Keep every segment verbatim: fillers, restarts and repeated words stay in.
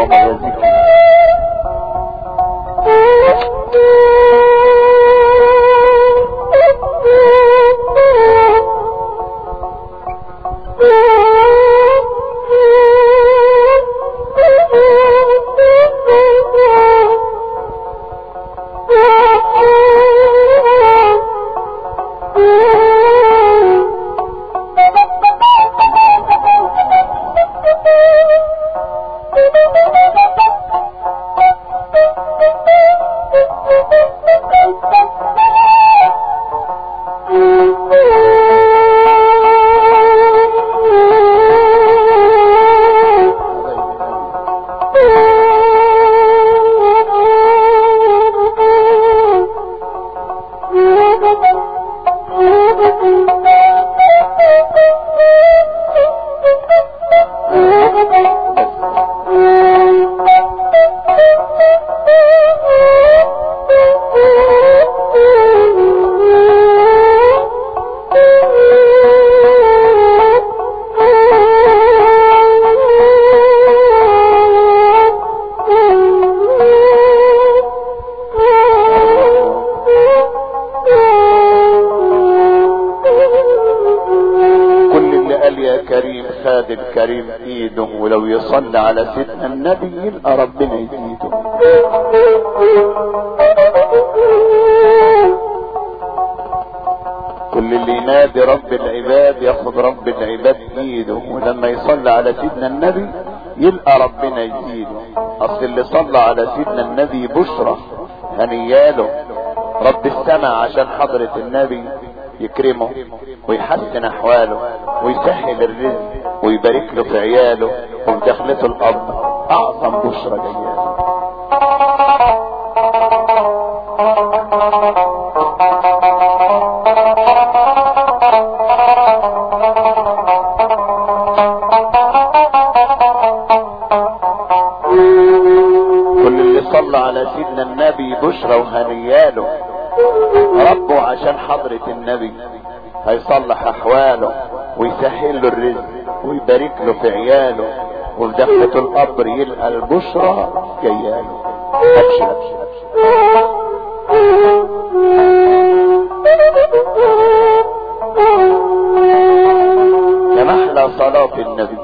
بابا يا زكي. الكريم ايده ولو يصلي على سيدنا النبي يلقى ربنا يزيده. كل اللي ينادي رب العباد ياخد رب العباد ايده، ولما يصلي على سيدنا النبي يلقى ربنا يزيده. اصل اللي صلى على سيدنا النبي بشرى هنياله رب السماء عشان حضرة النبي يكرمه ويحسن احواله ويسهل الرزق ويبارك له في عياله وفي دخلته الاب. اعظم بشرى جياله. كل اللي صلى على سيدنا النبي بشرى وهنياله ربه عشان حضرة النبي هيصلح احواله ويسهل له الرزق ويبارك له في عياله وفي دخلته القبر يلقى البشرى جياله. ابشر ابشر يا محلى صلاة النبي.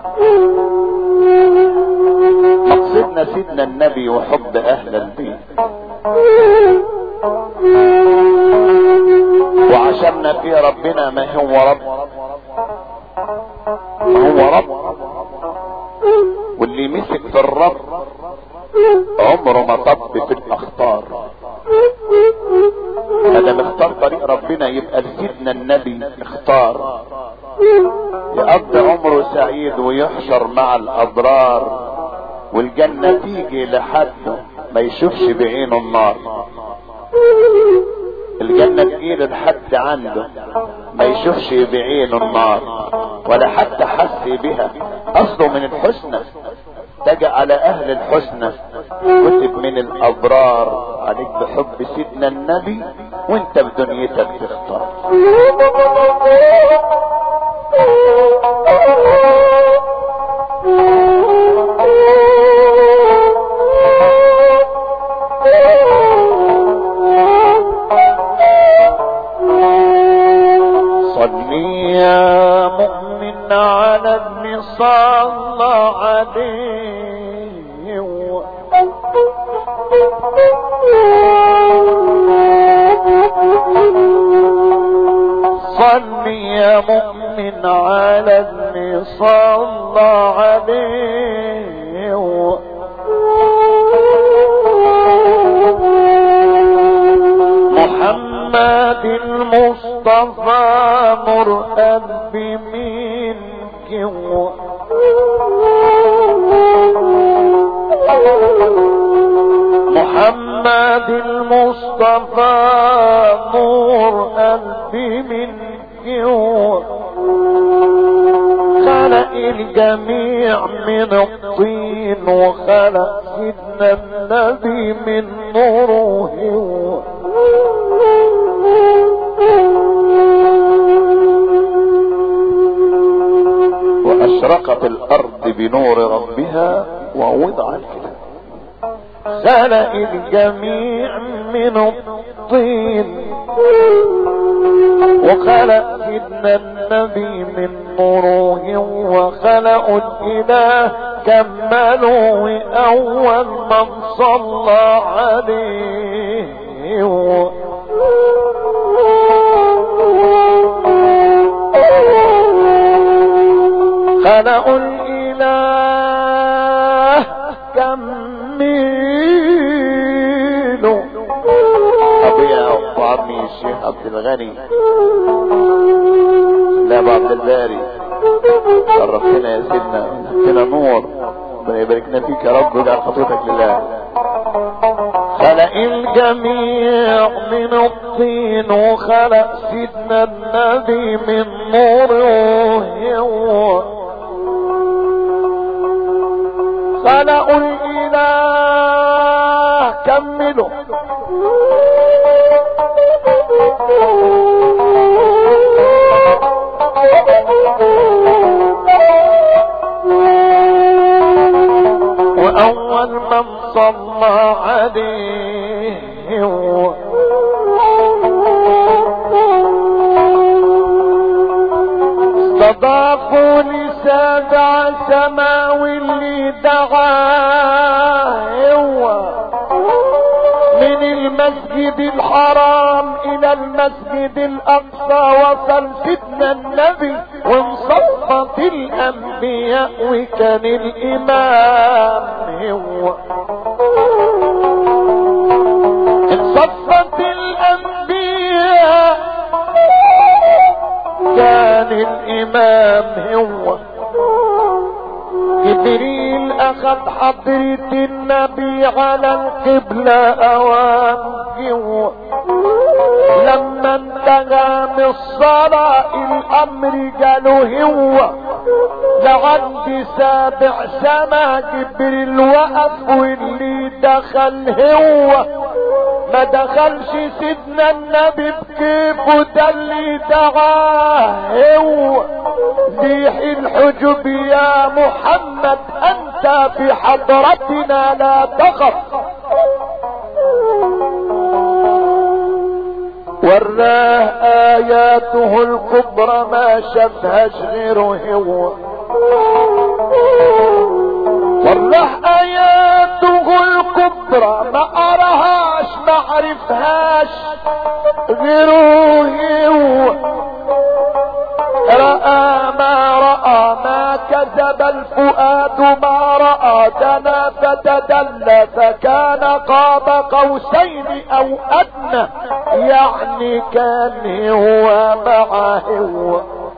مقصدنا سيدنا النبي وحب اهل البيت، وعشمنا في ربنا ما هو رب ما هو رب. واللي مسك في الرب عمره ما طب في الاخطار. هذا مختار طريق ربنا يبقى سيدنا النبي اختار يقضي عمره سعيد ويحشر مع الابرار، والجنة تيجي لحده ما يشوفش بعينه النار. الجنة تجيله لحد عنده ما يشوفش بعينه النار ولا حتى حس بها. اصله من الحسنى تجي على اهل الحسنى كتب من الابرار. عليك بحب سيدنا النبي وانت بدنيتك تختار. صلي يا مؤمن على ابن صلى عليه و... صلي يا مؤمن على ابن صلى عليه و... محمد المصطفى مرأب منك و... محمد المصطفى مرأب منك و... خلق الجميع من الطين وخلق سيدنا النبي من نوره و... واشرقت الارض بنور ربها ووضع الكتاب. خلق الجميع من الطين وخلق سيدنا النبي من نوره وخلق الاله كملوا اول من صلى عليه. خلقوا الاله كملوا. ابويا وعمي الشيخ عبد الغني لا ابو عبد الباري شرفتنا يا سيدنا ادينا نور ربنا يباركنا فيك يا رب ويجعل خطوتك لله. خلق الجميع من الطين وخلق سيدنا النبي من نوره. خلقوا الاله كملوا واول من صلى عليه استضافوا لسابع سماوي اللي دعاه من المسجد الحرام الى المسجد الاقصى. وصل سيدنا النبي وانصفت الانبياء وكان الامام هو. انصفت الانبياء كان الامام هو. جبريل اخذ حضرة النبي على القبلة اوام جوه. لما انتهى من الصلاة الامر قالوا هو لعند سابع سما. جبريل وقف واللي دخل هو ما دخلش سيدنا النبي بكيفه ده اللي دعاه هو. زيح الحجب يا محمد انت في حضرتنا لا تخف. وراه اياته الكبرى ما شافهاش غيره هو. وراه اياته الكبرى ما اراهاش ما عرفهاش غيره هو. رأى ما رأى ما كذب الفؤاد ما رأى دنا فتدلى فكان قاب قوسين او ادنى يعني كان هو معه هو.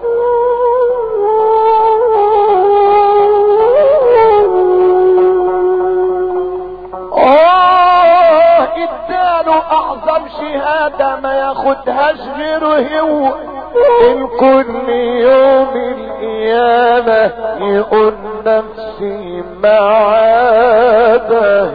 اوه اداله اعظم شهادة ما ياخدهاش غيره هو. الكل يوم القيامة يقول نفسي معاده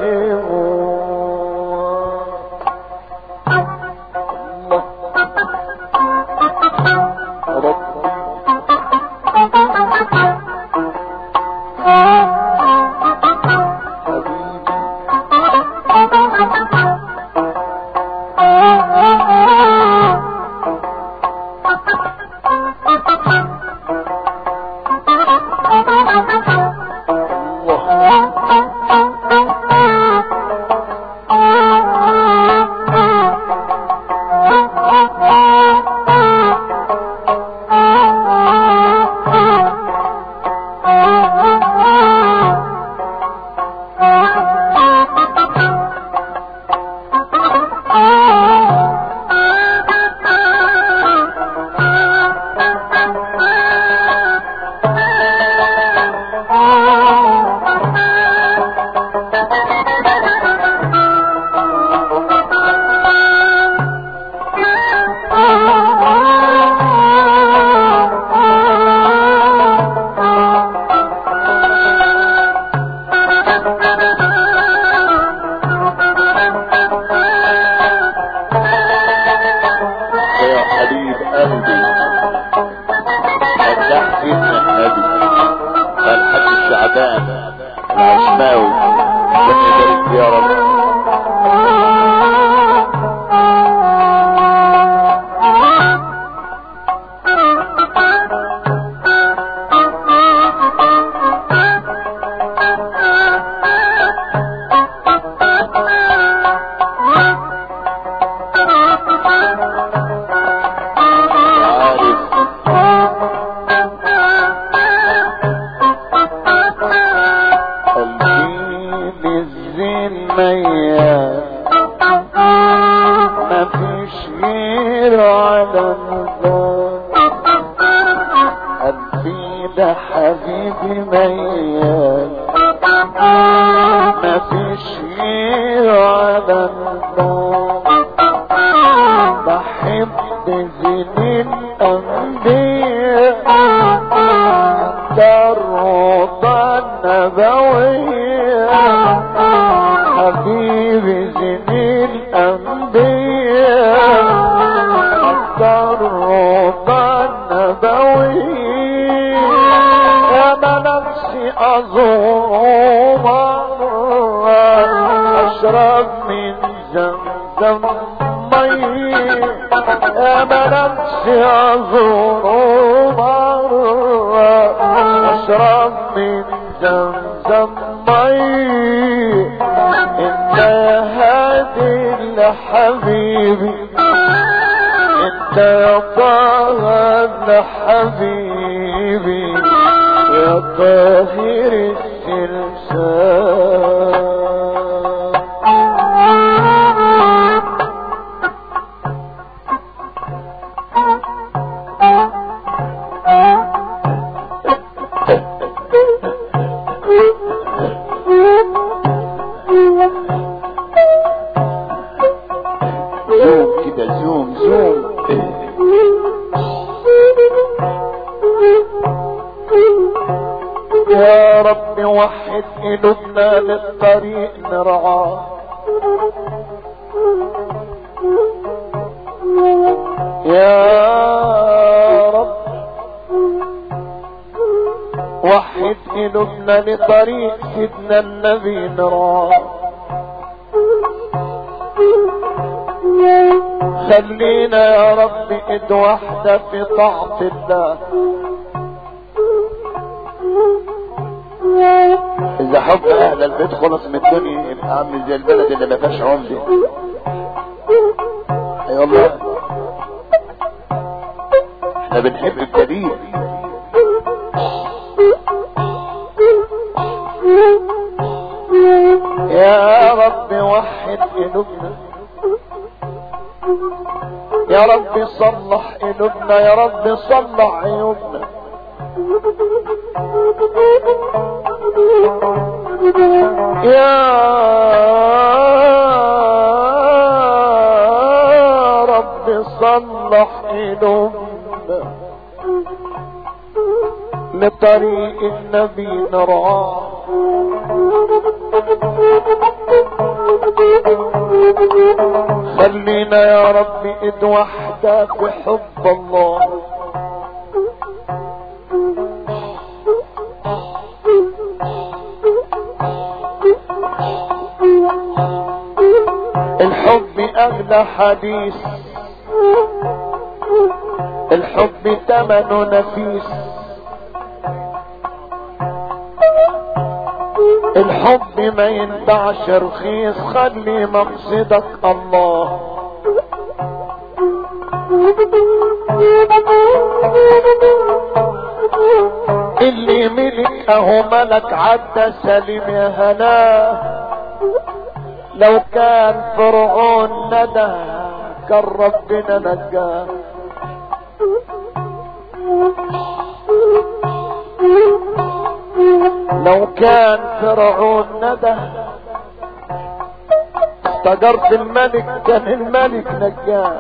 العشماوي ربنا يبارك فيه يا رب. لطريق سيدنا النبي نرى خلينا يا رب ايد واحدة في طاعة الله. اذا حب اهل البيت خلص من الدنيا يبقى عامل زي البلد اللي ما فيهاش عمدة. اي والله احنا بنحب الكبير. يا رب وحد قلوبنا، يا رب صلح قلوبنا، يا رب صلح عيوبنا. يا رب صلح قلوبنا لطريق النبي نراه. خلينا يا رب ايد واحدة في حب الله. الحب اغلى حديث، الحب ثمنه نفيس، الحب ما ينباعش رخيص. خلي مقصدك الله. اللي ملك اهو ملك عدى سليم يا هناه. لو كان فرعون ندى كان ربنا نجاه. لو كان فرعون ندى استجرت الملك كان الملك نجاه.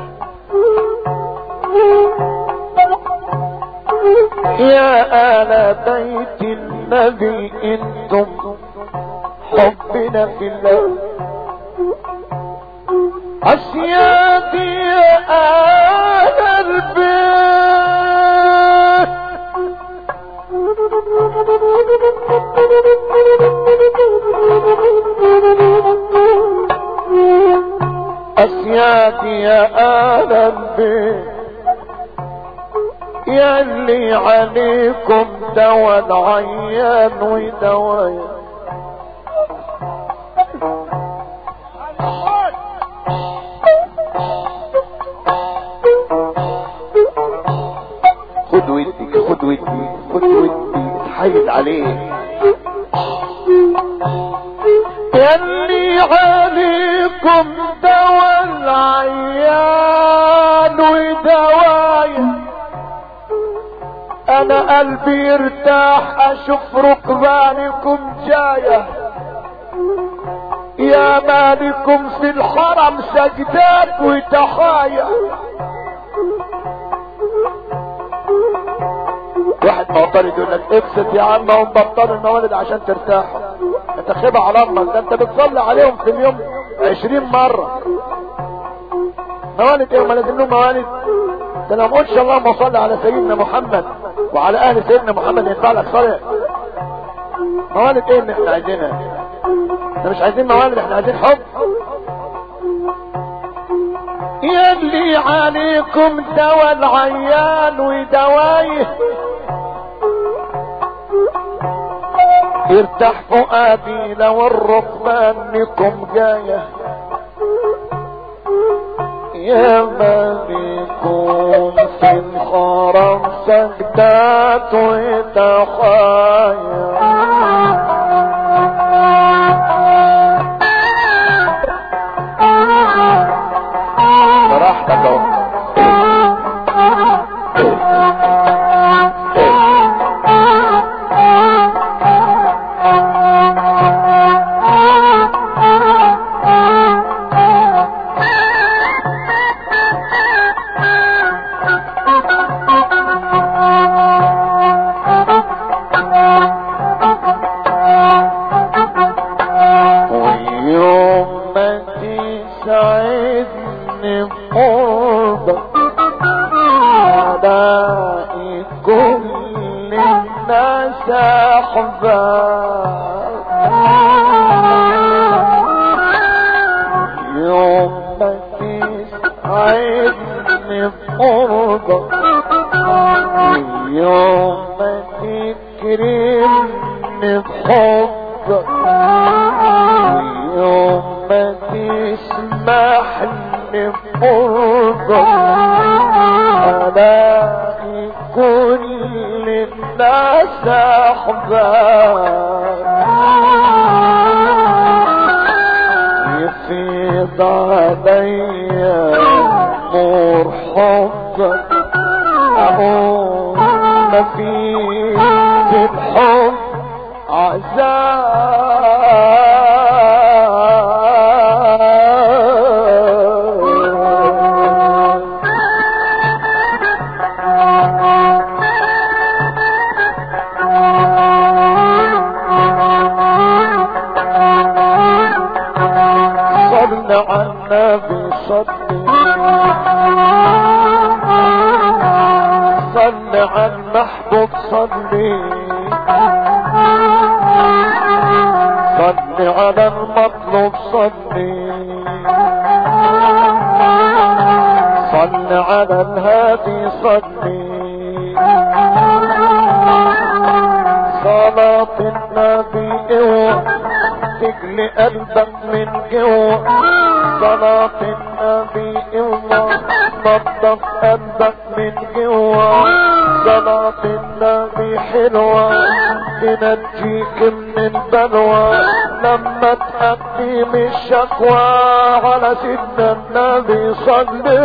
يا آل بيت النبي انتم حبنا في الله. أسيادي يا آل البيت اسيادي يا آل البيت يلي عليكم دوا العيان ودوايا خد ودي خد ودي خد ودي اتحايل عليه يلي عليكم دوا العيان ودوايا انا قلبي يرتاح اشوف ركبانكم جاية يا مالكم في الحرم سجدات وتحايا. واحد معترض يقول لك ابسط يا عم هم بطلوا الموالد عشان ترتاحوا، انت خيبة على امك، ده انت بتصلي عليهم في اليوم عشرين مرة. موالد ايه وما لازم لهم موالد؟ ده لو ما قلتش اللهم صل على سيدنا محمد وعلى اهل سيدنا محمد ينفع لك صلاة. موالد ايه اللي احنا عايزينها؟ احنا مش عايزين موالد، احنا عايزين حب. يلي عليكم دوا العيان ودوايه يرتاح فؤادي لو الركبان منكم جايه يا مالكم في الحرم سجدات وتحايا. براحتك اهو. يفيض علي نور حبك اقول ما في في الحب عذاب. صل على النبي صلي، صل على المحبوب صلي، صل على المطلوب صلي، صل على الهادي صلي. صلاة النبي اوعى تجلي قلبك من جوه، صلاة النبي اوعى نضف قلبك من جوه، صلاة النبي حلوة تنجيك من البلوى لما تقدم الشكوى على سيدنا النبي صلي.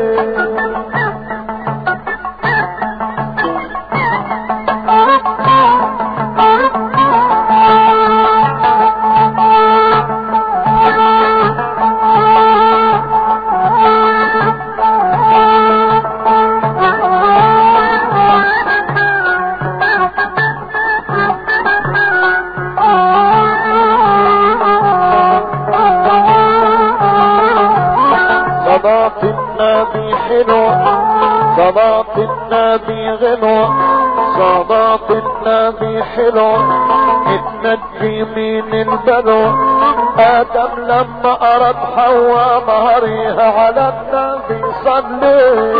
صلاة النبي حلوة، صلاة النبي غنوة، صلاة صلاة النبي حلو اتنجي من البلو. ادم لما اراد حواء مهريها على النبي صلي.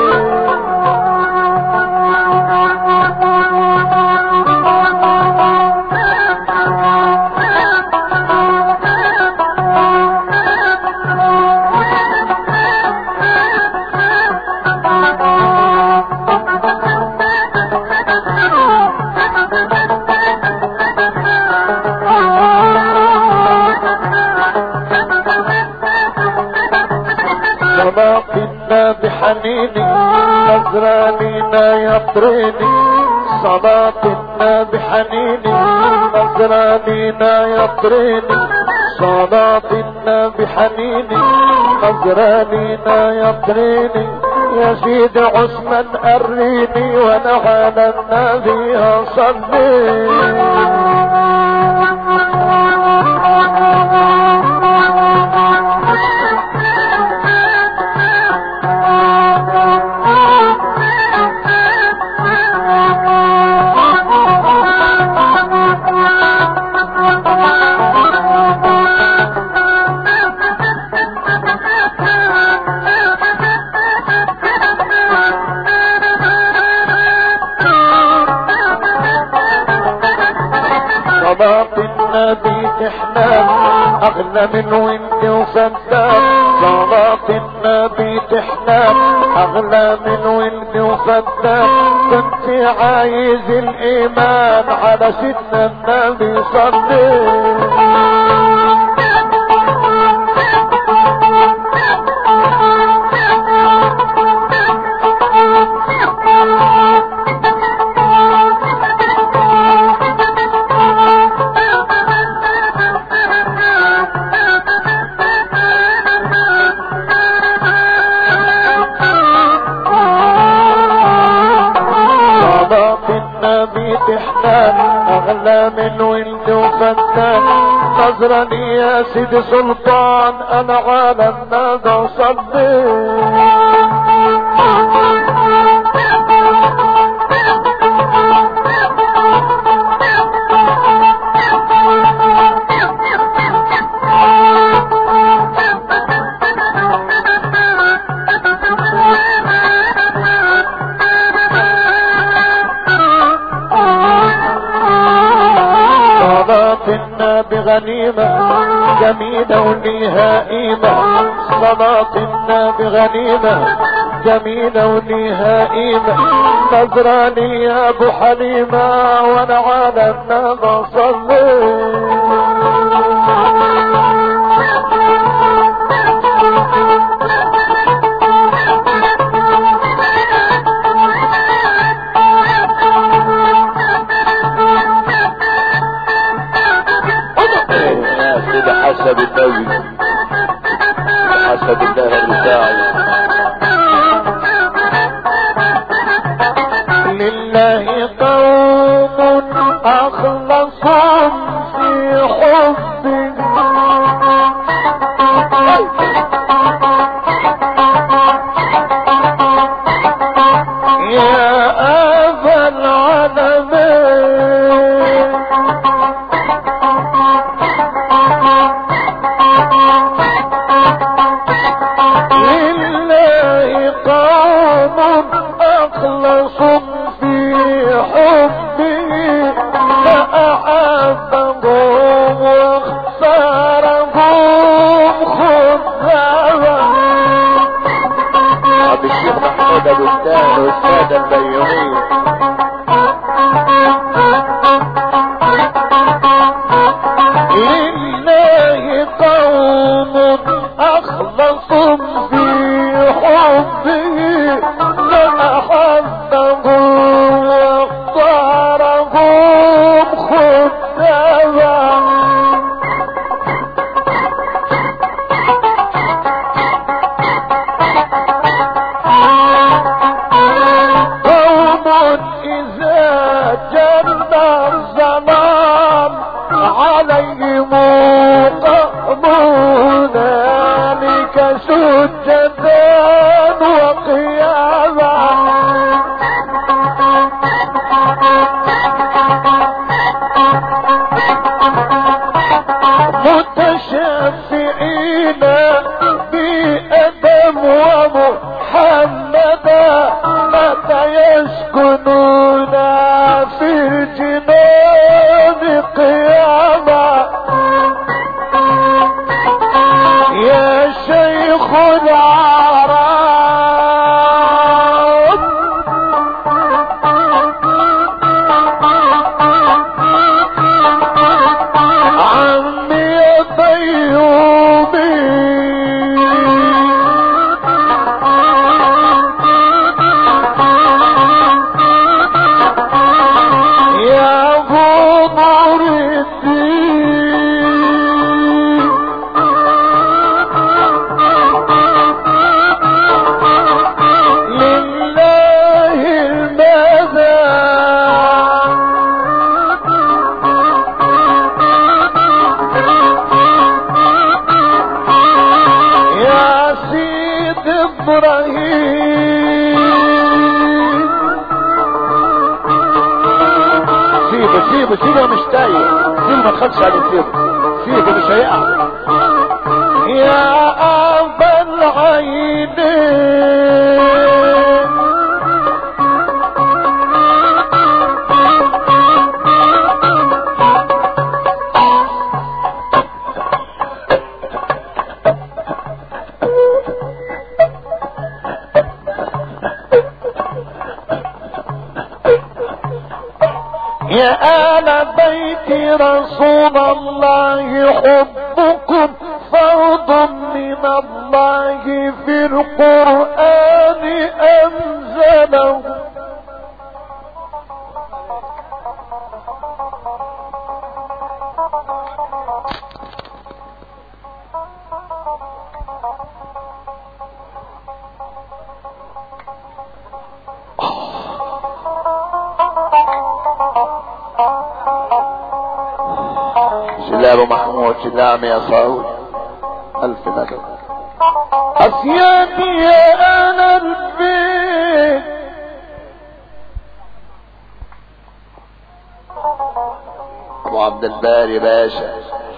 صلاتنا بحنيني نظرانينا يطريني. صلاتنا بحنيني نظرانينا يطريني. صلاتنا بحنيني نظرانينا يطريني. يا سيدي عثمان قريني وانا على النبي اصلي. صلاة النبي تحنان اغلى من وانت وفدان. صلاة النبي تحنان اغلى من وانت وفدان. كنت عايز الايمان على سيدنا النبي صلي. اغلى من ولد وفتان. نظرني يا سيدي سلطان انا على النبي صلي. بغنيمة جميلة وليها قيمة. صلاة النبي غنيمة جميلة وليها قيمة. نظراني يا ابو حليمة وانا على النبي صلي. حسب النبي حسب الله الرفاعي. لله قوم اخلصهم في حبه. يا ابا العالمين الأستاذ والسادة البيومين. لله قوم أخلصوا في حبه فأحبه واختارهم خداما. عليهم هنالك سجدا وقياما. جنان قيامة يا شيخ العرب عمي يا طيوبي يا ابو نور الدين لله المدى يا سيد ابراهيم سيبه سيبه سيبه مش تايه سيبه ما تخافش عليه سيبه سيبه مش هيقع يا ابا العينين يا آل بيت رسول الله حبكم فرض من الله في القرآن أنزله شلاب محمود شلام يا صاوي ألف مدد أسيادي يا أنا البيت أبو عبد الباري باشا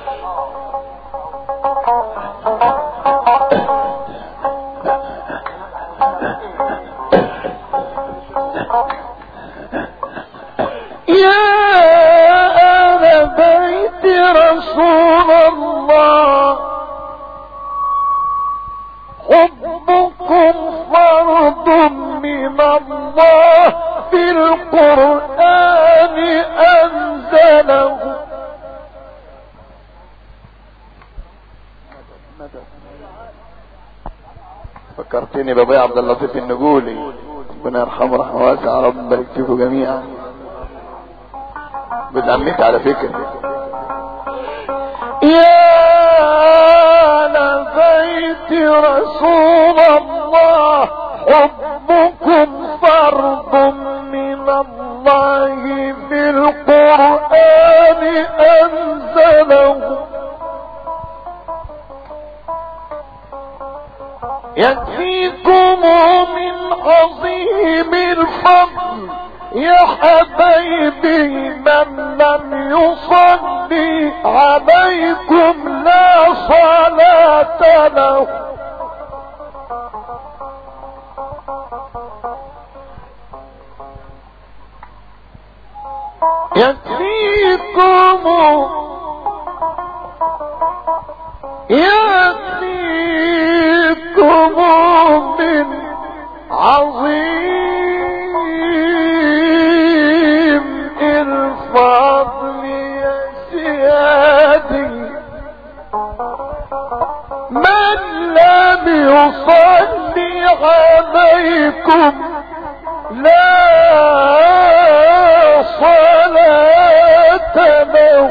يا أهل بيت رسول الله حبكم فرض من الله في القرآن أنزله فكرتني بابي عبد اللطيف النجولي ربنا يرحمه رحمه واسعه رب يبارك فيكم جميعا بتعميت على فكرة يا لبيت رسول الله حبكم فرض من الله في القرآن أنزله يكفيكم من عظيم الفضل يا حبايبي من لم يصلي عليكم لا صلاة له يكفيكم يكفيكم من عظيم الفضل يا سيادي من لم يصلي عليكم لا صلاة له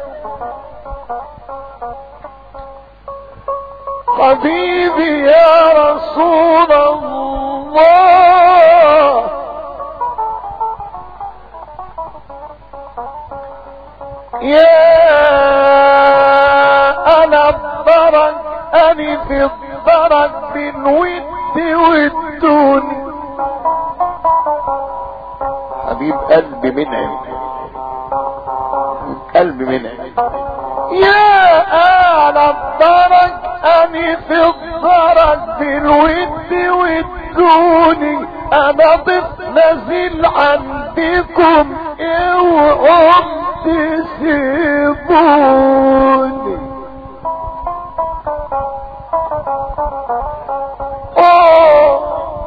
حبيبي يا رسول الله يا أنا الضرج أني في الضرج بالود والدون حبيب قلبي منعم قلبي منعم يا آل الضرج أني في الضرج بالود والدون أنا ضف نزل عندكم اوعوا اوعوا تسيبوني. اوه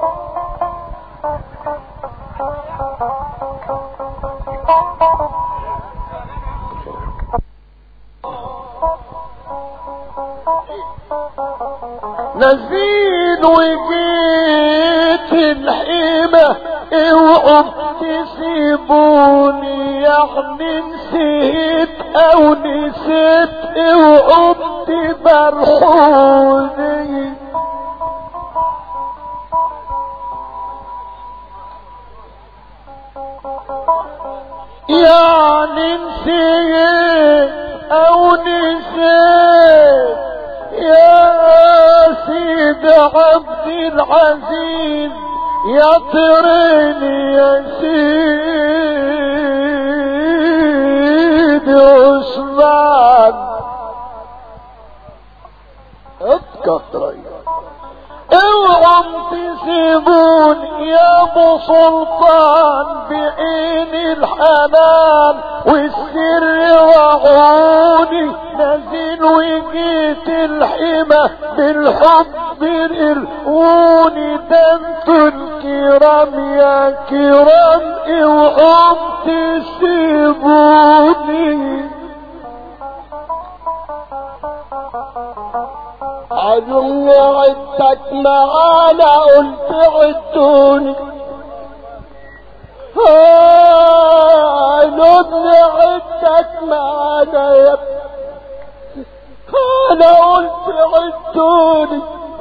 نزيد وجيت الحيمة اوعوا تسيبوني، يعني نسيت او نسيت اوعوا تبرحوني. يعني نسيت او نسيت يا سيد عبد العزيز، يا طريني يا سيد عثمان اتكتري. اوعوا تسيبون يا ابو سلطان بعين الحنان والسر وعوني، نزل وجيت الحمى بالحب الارقوني. ده انتوا الكرام يا كرام اوعوا تسيبوني. عدو عدتك معانا قلت عدوني، عدو عدتك معانا يا انا قلت عدوني،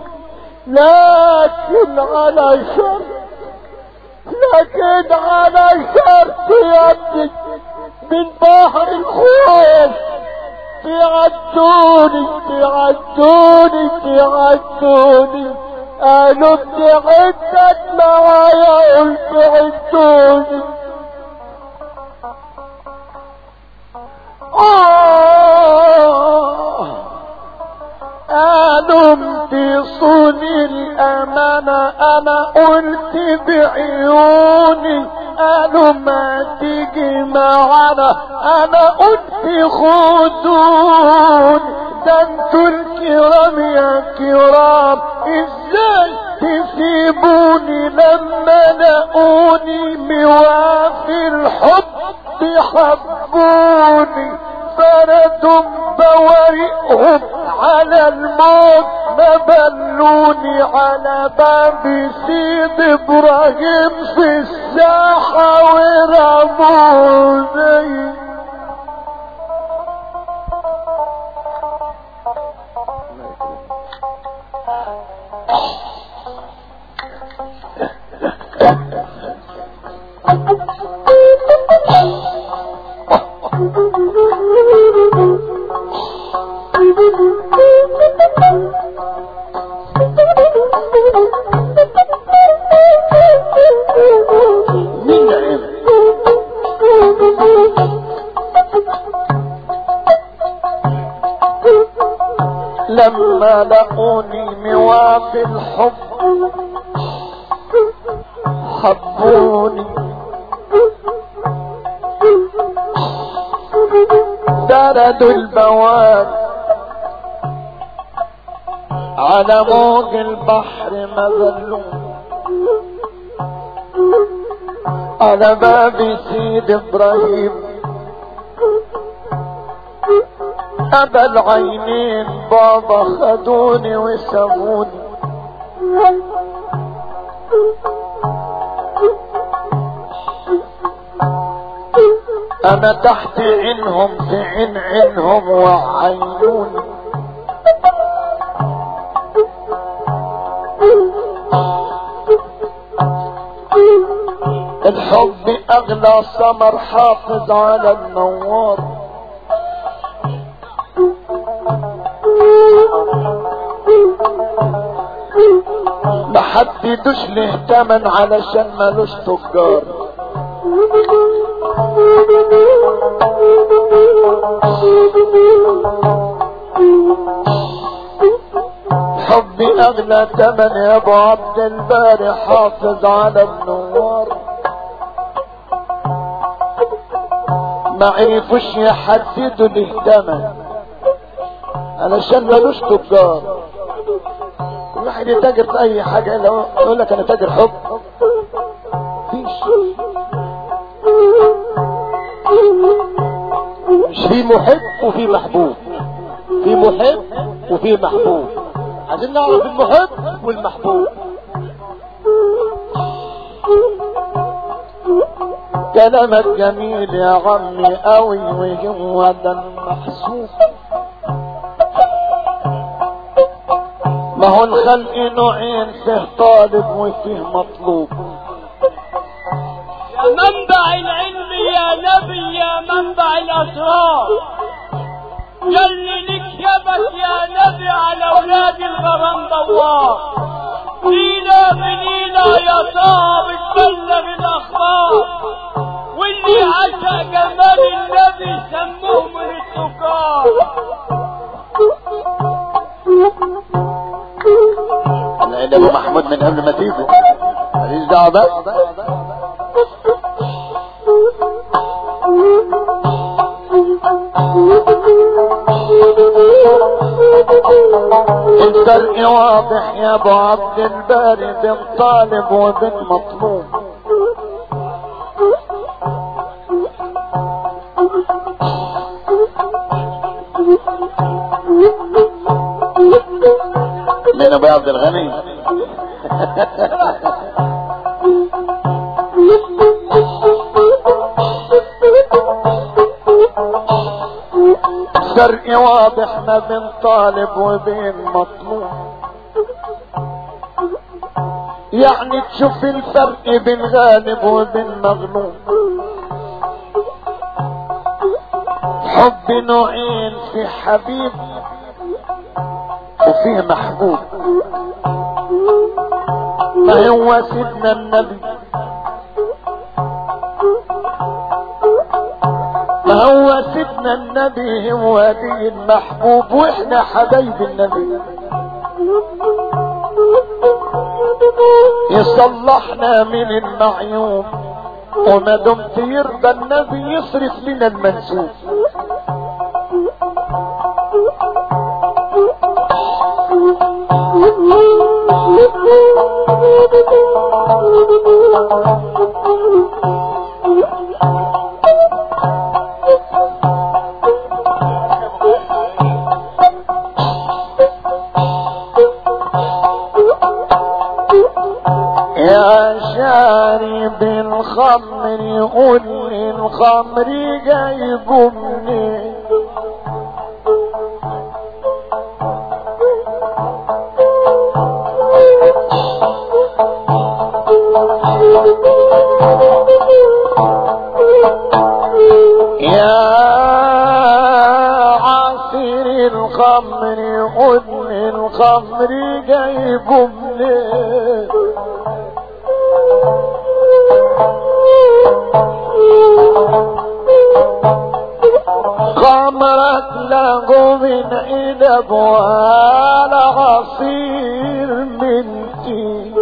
لكن على شرط، لكن على شرط يا ابني من بحر الخوف تعدوني تعدوني تعدوني. قالوا بتعدك معايا قلت عدوني. آه قالوا امتصوني الأمانة أنا قلت بعيوني. قالوا ما تيجي معانا أنا قلت خدوني. ده انتوا الكرام يا كرام ازاي تسيبوني لما لقوني موافي الحب حبوني. فردوا بورقهم على الموت ما بلوني على باب سيد ابراهيم في الساحة ورموني. لما لقوني موافي الحب حبوني. دردوا البواب على موج البحر ما ذلوني. على باب سيد ابراهيم ابا العينين بابا خدوني وسابوني. انا تحت عينهم في عين عينهم وعينوني. الحب اغلى سمر حافظ على النوار. محددوش له تمن علشان مالوش تجار. حبي اغلى تمن يا ابو عبد الباري حافظ على النوار. ما عرفوش يحددوا الاهتمام علشان ملوش تجار. الواحد يتاجر في اي حاجة لو يقول لك انا تاجر حب، فيش مش في محب وفي محبوب، في محب وفي محبوب. عايزين نعرف المحب والمحبوب. كلامك جميل يا عمي قوي وهو ده المحسوب. ما هو الخلق نوعين، فيه طالب وفيه مطلوب. يا منبع العلم يا نبي يا منبع الاسرار، جلي لك يبك يا نبي على اولاد الغرام دوار. ليلة بليلة يا صاحب تبلغ الاخبار، واللي عشق جمال النبي سموه من السكار. انا ابو محمود من قبل ما تيجوا ماليش دعوه بقى. الفرق واضح يا ابو عبد الباري بين طالب وبين مطلوب. من ابو عبد الغني. الفرق واضح ما بين طالب وبين مطلوب. يعني تشوف الفرق بين غالب وبين مغلوب. حب نوعين، في حبيب وفيه محبوب. ما هو سيدنا النبي، ما هو سيدنا النبي هو دي المحبوب، واحنا حبايب النبي. يصلحنا من المعيوب، وما دمت يرضى النبي يصرف لنا المنسوب. يا شارب الخمر قل لي الخمر جايبه منين؟ يا عصير الخمر قل لي الخمر جايبه منين؟ خمرك له من عنب ولا عصير من تين.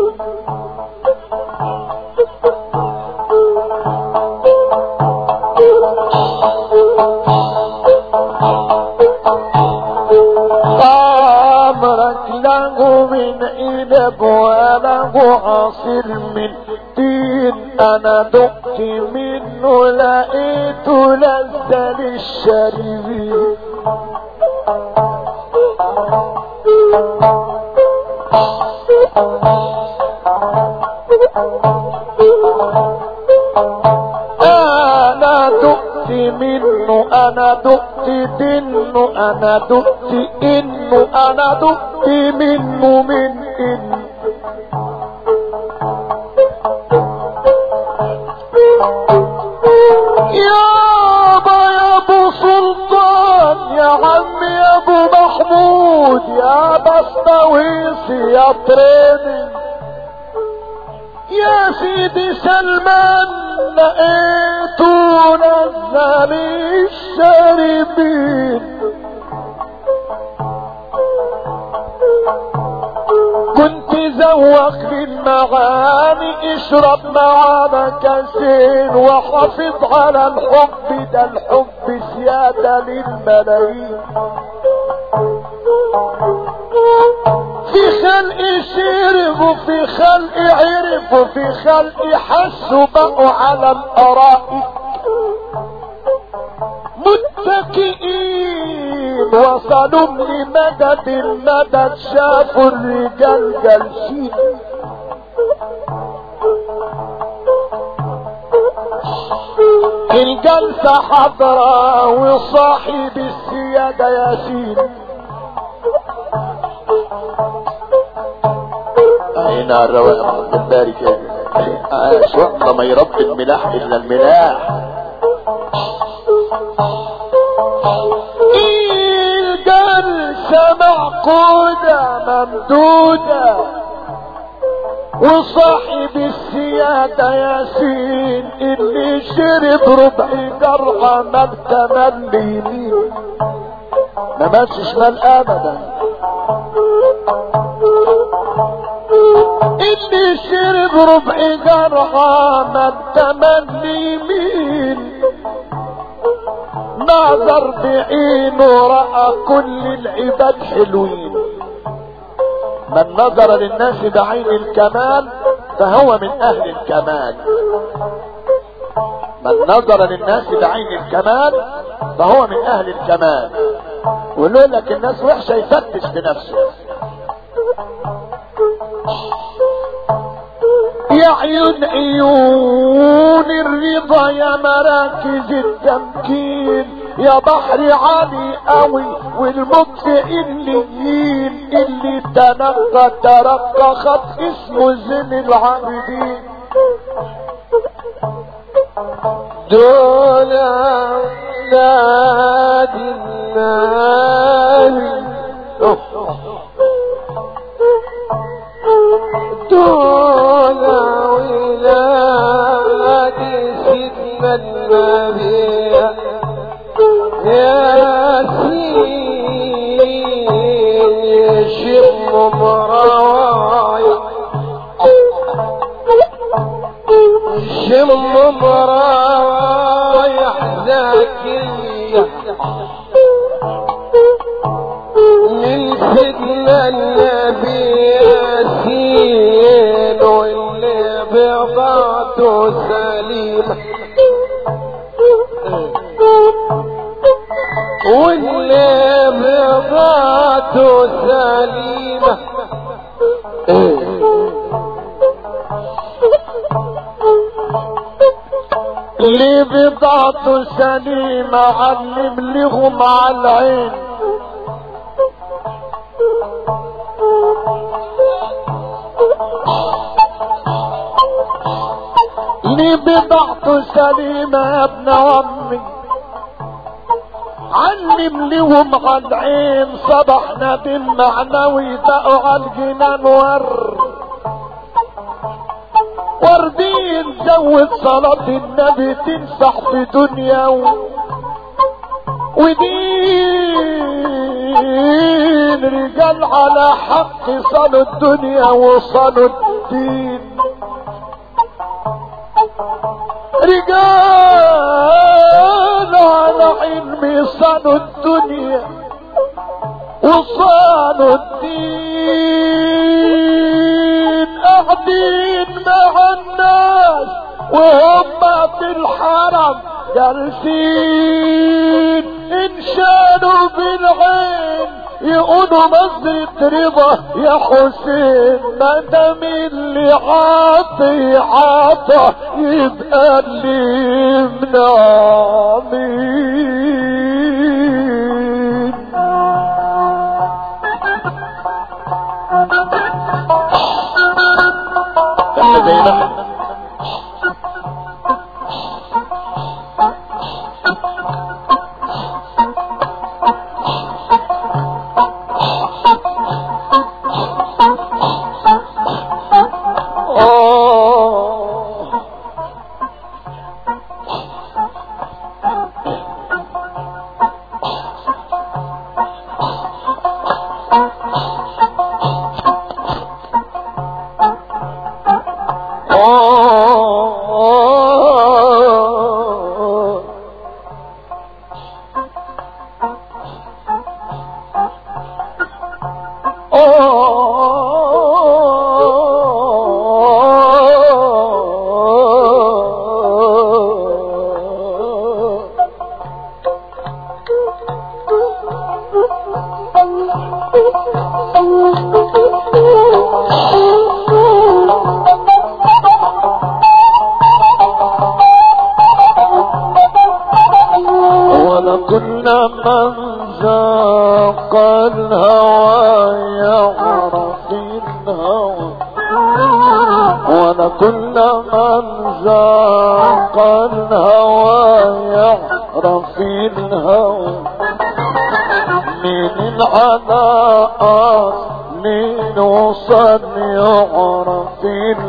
خمرك له من عنب ولا عصير من تين. انا دقت منه لقيته لذة للشاربين. انا دقت منه، انا دقت دنه، انا دقت انه، انا دقت منه من انه. يابا يا ابو سلطان يا عم يا ابو محمود يا بسطويسي يا طريدي يا سيدي سلمان لقيته نزل الشاربين. كنت مزوق بالمعاني اشرب معانا كاسين وحافظ على الحب ده الحب سيادة للملايين في خلق شرب وفي خلق عرف وفي خلق حسوا بقوا على الارائك متكئين وصلوا لمدد المدد شافوا الرجال جالسين الجلسة حضرة وصاحب السيادة ياسين اين الرواق عبد الباري كده عاش والله ما يربي الملاح الا الملاح الجلسة معقودة ممدودة وصاحب السيادة ياسين اللي شرب ربع جرعة ما بتمل يمين ما ماشي شمال ابدا اللي شرب ربع جرعة ما بتمل يمين نظر بعينه رأى كل العباد حلوين من نظر للناس بعين الكمال فهو من اهل الكمال من نظر للناس بعين الكمال فهو من اهل الكمال ويقول لك الناس وحشة يفتش بنفسه يا عيون عيون الرضا يا مراكز التمكين يا بحر عالي قوي والمطفئ الليين اللي تنقى ترقى خط اسمه زين العابدين دول نادي النادي دول ولاد سيدنا النبي ياسين يشم مرايح يشم مرايح ذاكية من سيدنا النبي ياسين واللي بضعته سليمة واللي بضعته سليمة اللي بضعته سليمة علم لهم على العين اللي بضعته سليمة يا ابن عمي علم لهم على العين صبحنا بالمعنوي بقوا على الجنان ور وردين زود صلاة النبي تنفع في دنيا ودين رجال على حق صلوا الدنيا وصلوا الدين رجال على علم صلوا الدنيا وصلوا الدين قاعدين مع الناس وهم في الحرم جالسين انشانوا بالعين يقولوا مصدر رضا يا حسين ما دام اللي عاطي عطا يبقى اللي منامين احنا زي ما احنا ولكل من ذاق الهوى يعرف الهوى ولكل من ذاق الهوى يعرف الهوى من العناء من وصل يعرف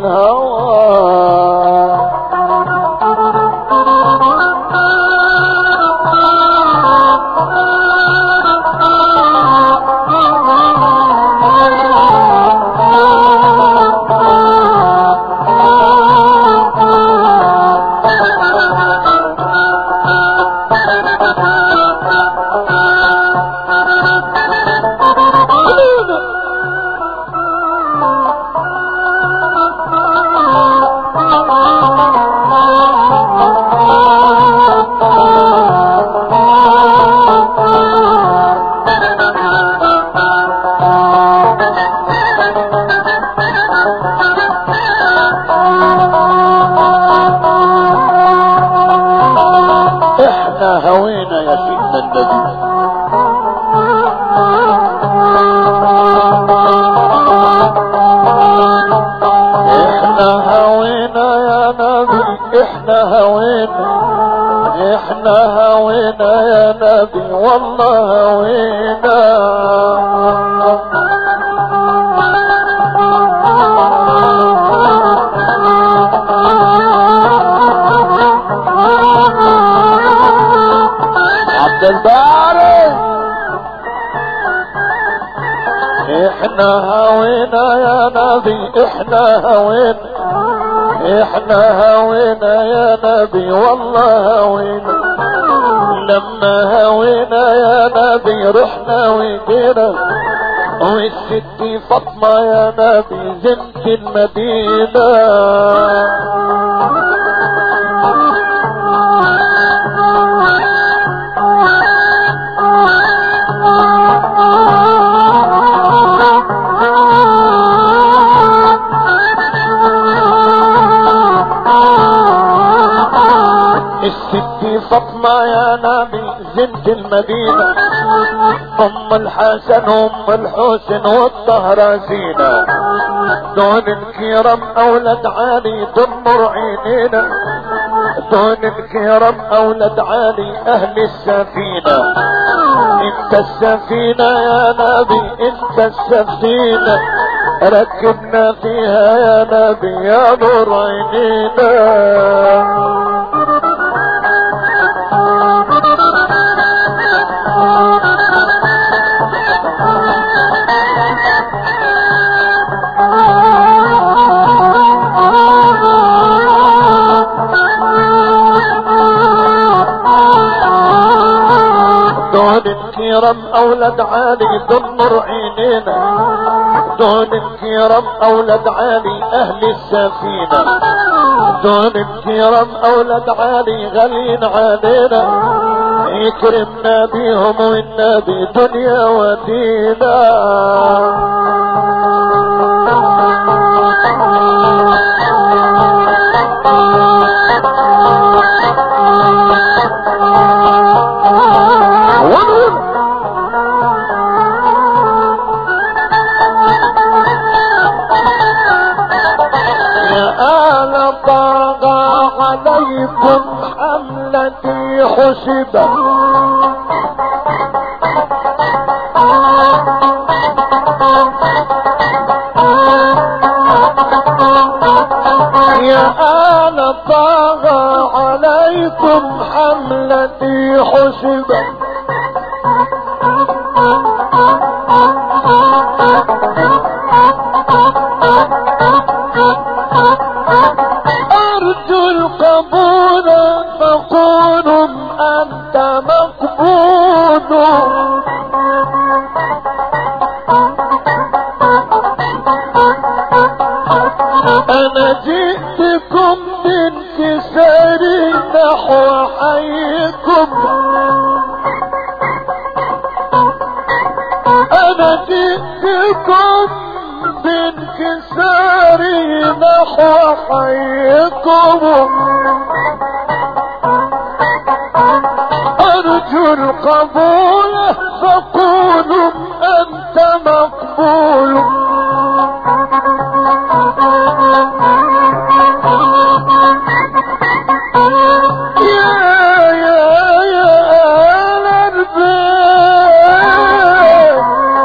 الهوى هوينا يا سيدنا النبي احنا هوينا يا نبي احنا هوينا احنا هوينا يا نبي والله هوينا الباري احنا هوينا يا نبي احنا هوينا احنا هوينا يا نبي والله هوينا لما هوينا يا نبي رحنا وجينا والست فاطمة يا نبي زنت المدينة الست فاطمة يا نبي زنت المدينة ام الحسن ام الحسن والطهرة زينة دون الكرام اولاد علي دمر عينينا دون الكرام اولاد علي اهل السفينة انت السفينة يا نبي انت السفينة ركبنا فيها يا نبي يا نور عينينا الكرام اولاد علي دمر عينينا دون الكرام اولاد علي اهل السفينة دون الكرام اولاد علي غالين علينا يكرمنا بيهم والنبي دنيا ودينا عليكم حملتي حسبة يا آل طه عليكم حملتي حسبة أرجو القبول فقولوا أنت مقبول أنا جئتكم بانكسار نحو حيكم أنا جئتكم بانكسار نحو حيكم أرجو القبول فقولوا انت مقبول. يا يا يا آل البيت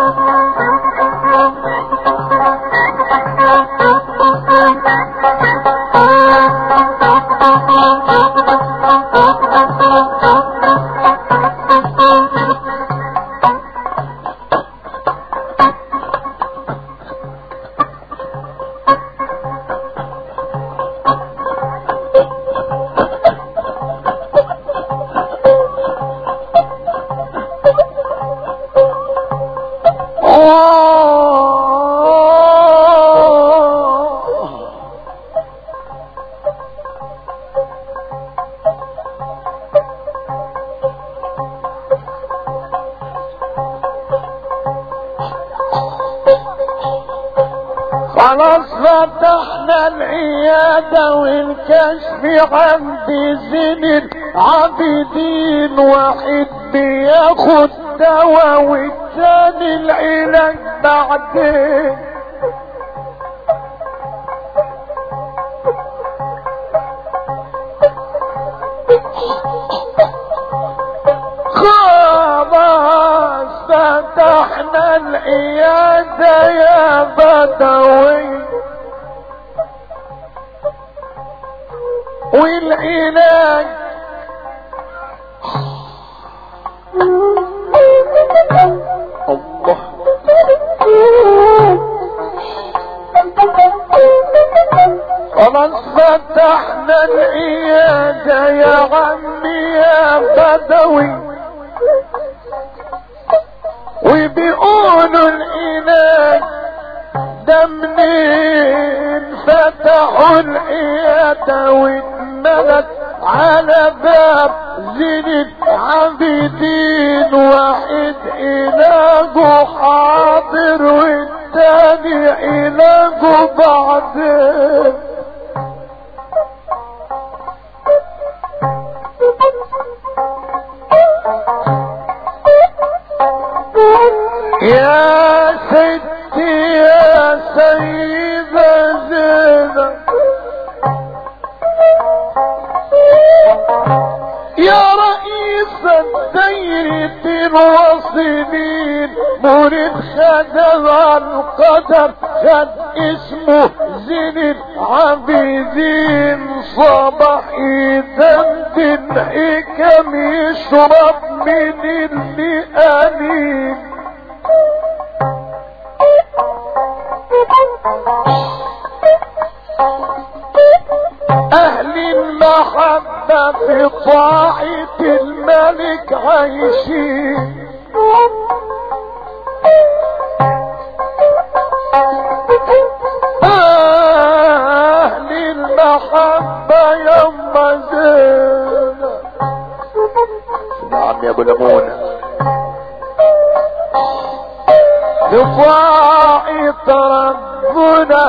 خلاص فتحنا العيادة والكشف عند زين العابدين، واحد بياخد دواء والتاني العلاج بعدين. خلاص فتحنا العيادة يا بدوي والعلاج الله خلاص فتحنا العيادة يا عمي يا بدوي، وبيقولوا العلاج ده منين؟ فتحوا العيادة واتملت على باب زين العابدين، واحد علاجه حاضر والتاني علاجه بعدين. يا ستي يا سيدة زينب يا رئيس الدايرة الواصلين، مريد خدم القدر خد اسمه زين العابدين، صباح يدندن حكم يشرب من المئانين. اهل المحبة في طاعة الملك عايشين، اهل المحبة يما زينب. نعم يا ابو لمونة. بطاعة ربنا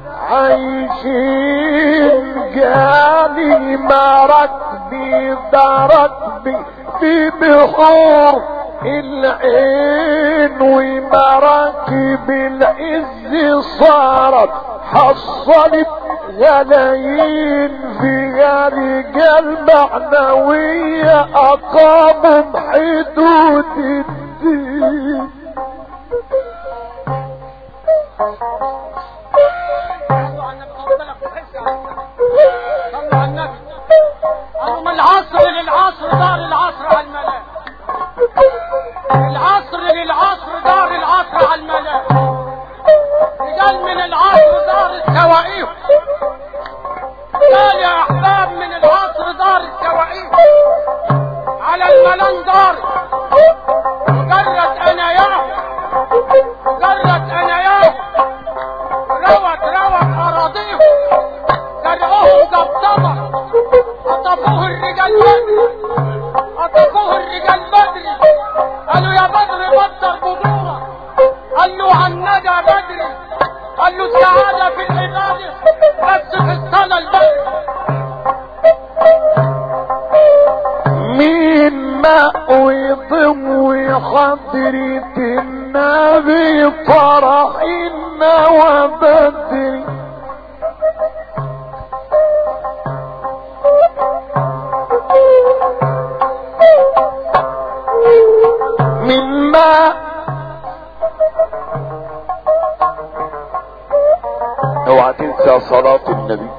عايشين، جاني مركبي دركبي في بحور العين، ومراكب العز صارت حصلت غلايين، فيها رجال معنوية أقاموا حدود الدين. من العصر للعصر دار العصر على الملاك، العصر للعصر دار العصر على الملاك، رجال من العصر دار التوائف، قال يا احباب من العصر دار التوائف على الملان دار، ضوي حضرة النبي فرحنا وبدري مما اوعى تنسى صلاة النبي.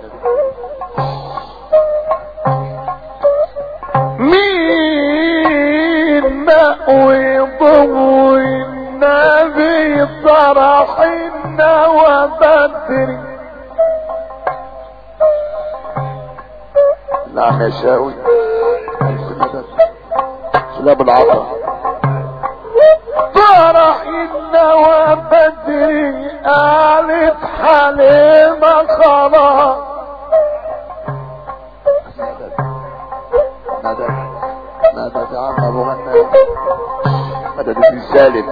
مين مأوي ضوي النبي فرحنا وبدري. نعم يا شاوي سلاب العطا. فرحنا وبدري قالت حليمة خلاص. مدد مدد يا عم ابو غنى مدد في سالم.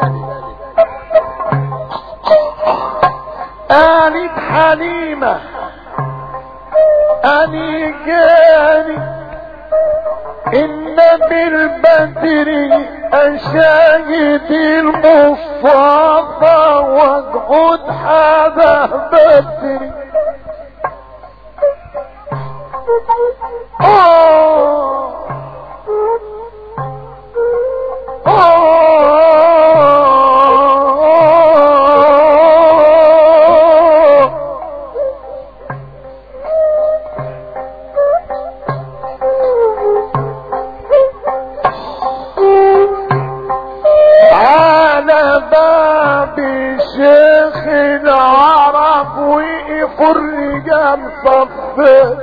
قالت حليمة اني جاني ان بالبدر اشاهد المصطفى واقعد حدا بدري. آه على باب شيخ العرب وقف الرجال صفين.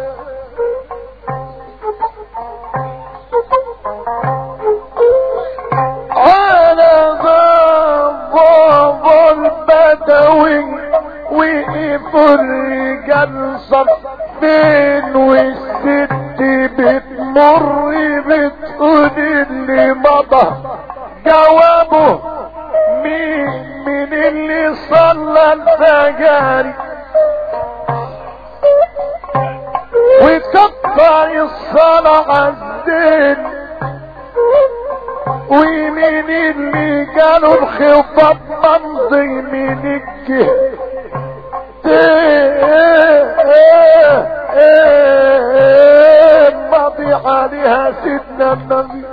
على باب بابا البدوي وقف الرجال صفين والست بتمر بتقول اللي مضى جوابه مين من اللي صلى الفجر وكبر الصلاة عالدين ومين اللي قالوا الخطاب ممضي من الجهتين مضي عليها سيدنا النبي.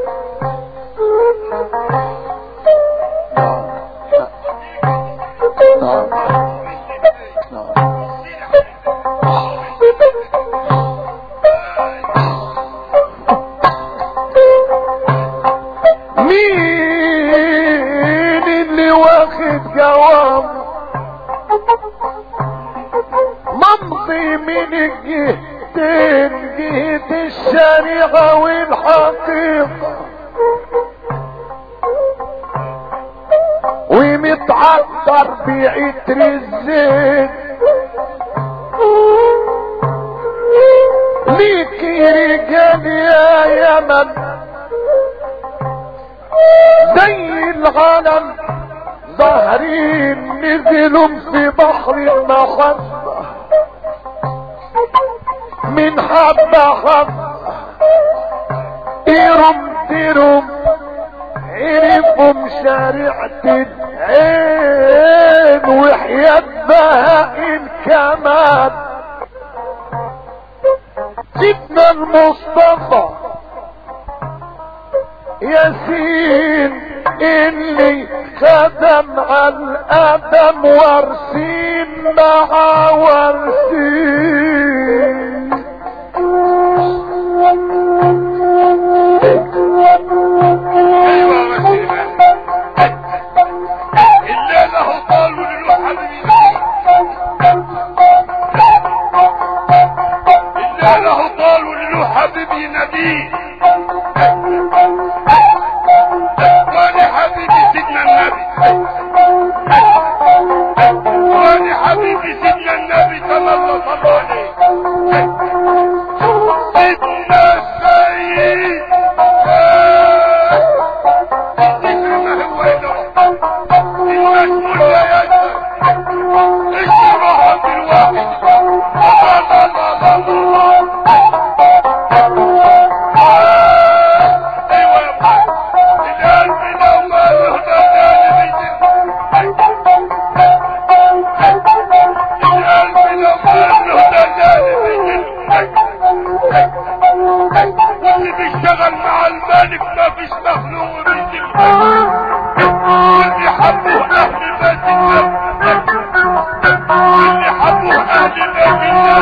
مين اللي واخد جواب ممضي من الجهتين جهة الشريعة والحقيقة ومتعطر بعطر الزيت ليك رجال يا يمن زي العالم ظاهرين نزلوا في بحر المحبة من حبة حبة إيرم ديرم عرفهم شريعة العين وحياة بهاء الكمال. سيدنا المصطفى ياسين اللي خدم على الادم وارسين مع وارسين. الليلة هو طالوا للو حبيبي الليلة هو طالوا للو حبيبي نبي واني حبيبي سيدنا النبي واني حبيبي سيدنا النبي صلى الله عليه بيت النبي اللي حبوا اهل بيت النبي